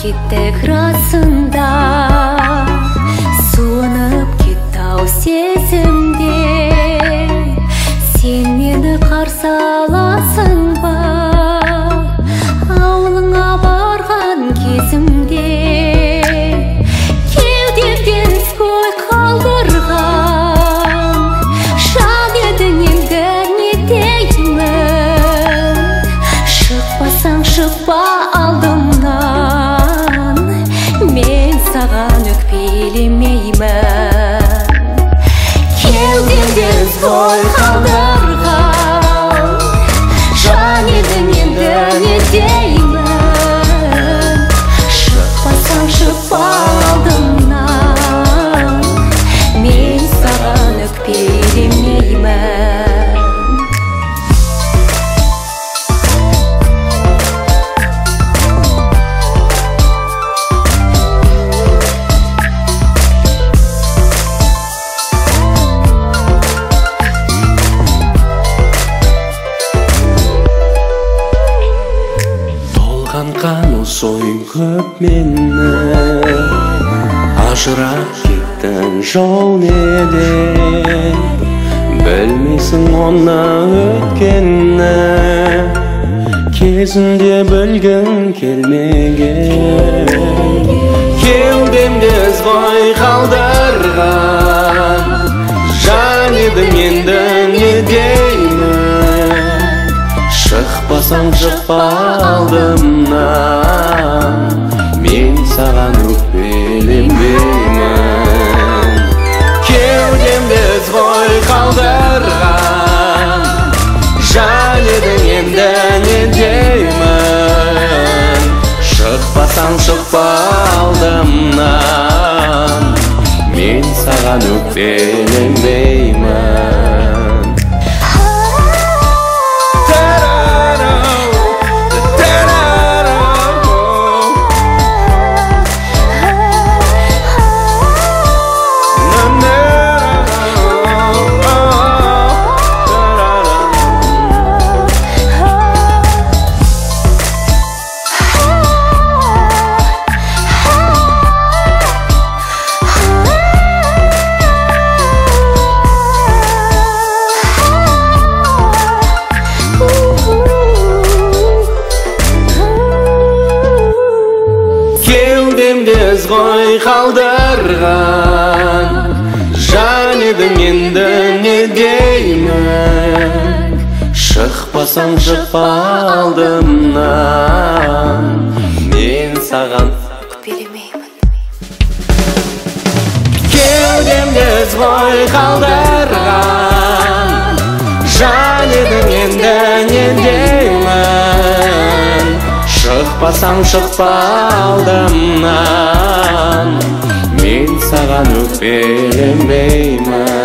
кеттік расында, суынып кетті-ау сезімде. Сен мені қарсы аласың ба, ауылыңа барған кезімде? Кеудемден ой қалдырған жан едің, енді не деймін? Шықпасаң шықпа алдымнан, мен саған өкпелемеймін. Кеудемден ой қалдырған жан едің, енді не деймін? Шықпасаң шықпа алдымнан, мен саған өкпелемеймін. Қану сой көп мені, ажырап кеттің жол неден? Білмейсің оны өткенні, кезінде білгің келмеген. Кеудемде ой қалдырған жан едің, енді не деймін? Шықпасаң шықпа алдымнан, мен саған өкпелемеймін. Кеудемде ой қалдырған жан едің, енді не деймін? Шықпасаң шықпа алдымнан, мен саған өкпелемеймін. Ой қалдырған жан едің, енді не деймін? Шықпасаң шықпа алдымнан, мен саған өкпелемеймін. Кеудемде ой қалдырған жан едің, енді не деймін? Шықпасаң шықпа алдымнан, мен саған өкпелемеймін.